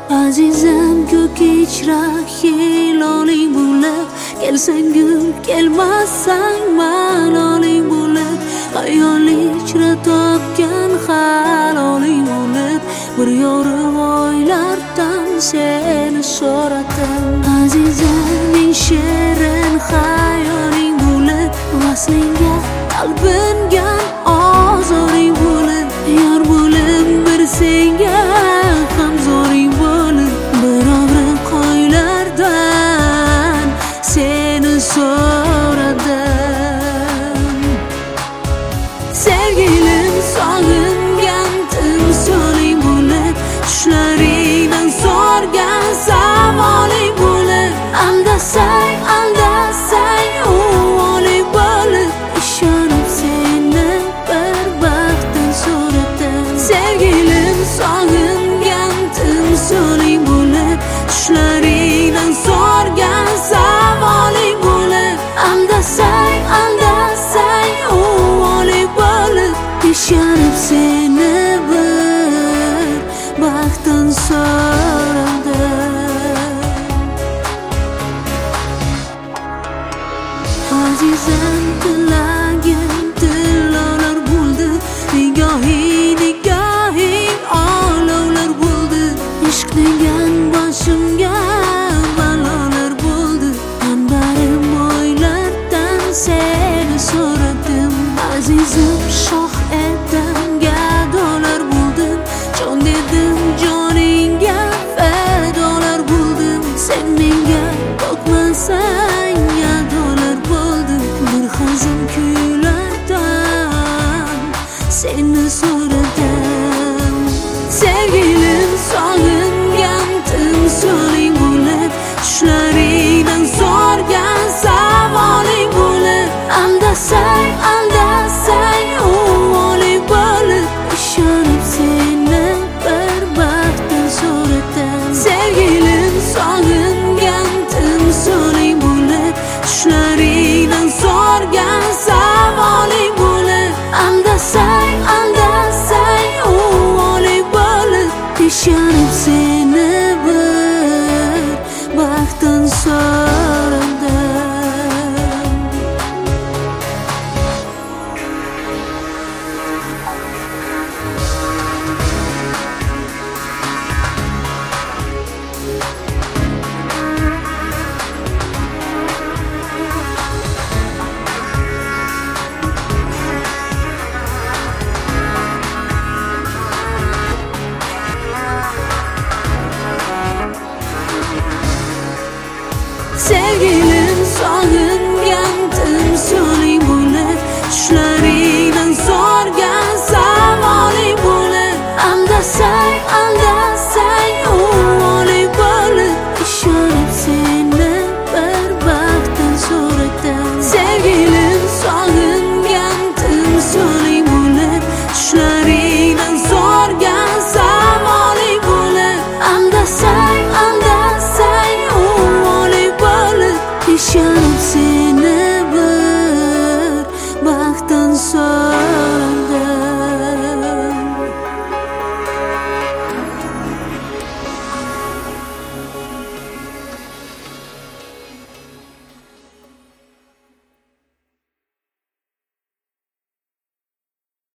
Azizam ko'k ichra hiloling bo'lib, kelsang gul, kelmasang maloling bo'lib, xayol ichra topgan haloling bo'lib, bir yorim oylardan seni so'radim. Azizamning shirin xayoling bo'lib, vaslingga qalbimga ozoring bo'lib, yor bo'lib bir senga ham zoring bo'lib, bir obrin qo'ylardan seni so'radim. Sevgilim sog'ingan timsoling bo'lib, tushlaringdan so'rgan savoling bo'lib, aldasang uvoling bo'lib, ishonib seni bir baxtdan so'radim. Sevgilim sog'ingan timsoling bo'lib, tushlaringdan so'rgan savoling bo'lib, aldasang uvoling bo'lib, ishonib seni bir baxtdan so'radim. Azizam tilagim tillolar bo'ldi, nigohing olovlar bo'ldi, ishq degan boshimga balolar bo'ldi, anbarim o'ylardan seni so'radim. Azizim shoh edim, gadolar bo'ldim, jon dedim joningga fadolar bo'ldim, sen menga boqmasang yadolar bo'ldim, bir hazin kuylardan seni so'radim. Sevgilim sog'ingan timsoling bo'lib, tushlaringdan so'rgan savoling bo'lib, aldasang uvoling bo'lib, ishonib seni bir baxtdan so'radim. Sevgilim sog'ingan timsoling bo'lib, tushlaringdan so'rgan savoling bo'lib, aldasang uvoling bo'lib, ishonib seni bir baxtdan so'radim. Sevgilim sog'ingan timsoling bo'lib, tushlaringdan so'rgan savoling bo'lib, aldasang uvoling bo'lib, ishonib seni bir baxtdan so'radim. Sevgilim sog'ingan timsoling bo'lib, tushlaringdan so'rgan savoling bo'lib, aldasang uvoling bo'lib, ishonib